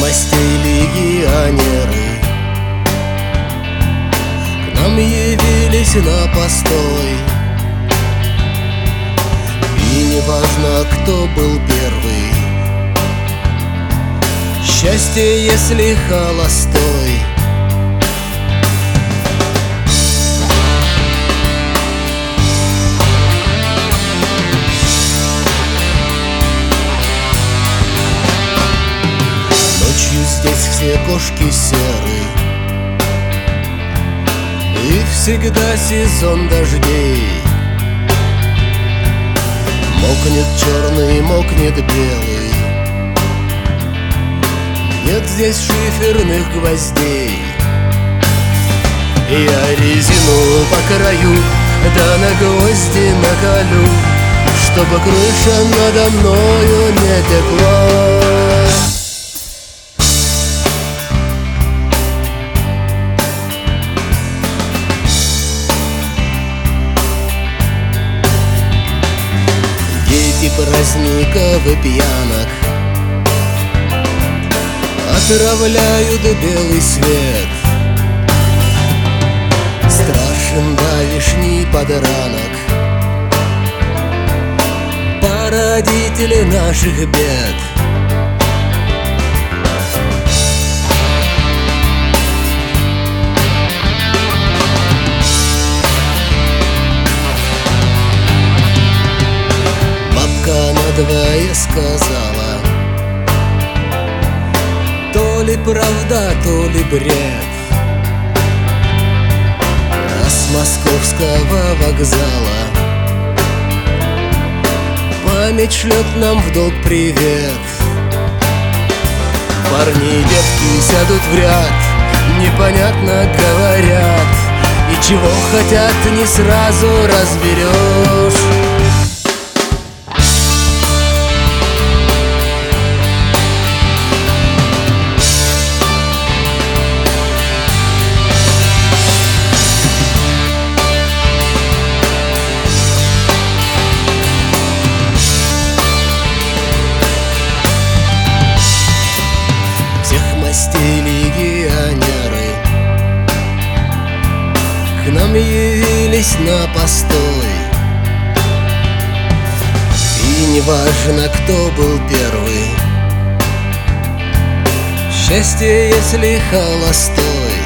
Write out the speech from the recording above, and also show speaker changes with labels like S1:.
S1: мастей легионеры к нам явились на постой. И не важно, кто был первый, счастье, если холостой. Ночью здесь все кошки серы, и всегда сезон дождей. Мокнет черный, мокнет белый, нет здесь шиферных гвоздей. Я резину по краю, да на гвозди наколю, чтобы крыша надо мною не текла. Дети праздников и пьянок отравляют белый свет. Страшен давишний подранок, породители наших бед. Бабка надвое сказала: то ли правда, то ли бред. А с московского вокзала память шлет нам в долг привет. Парни и девки сядут в ряд, непонятно говорят, и чего хотят, не сразу разберешь. Мастей легионеры к нам явились на постой. И не важно, кто был первый, счастье, если холостой.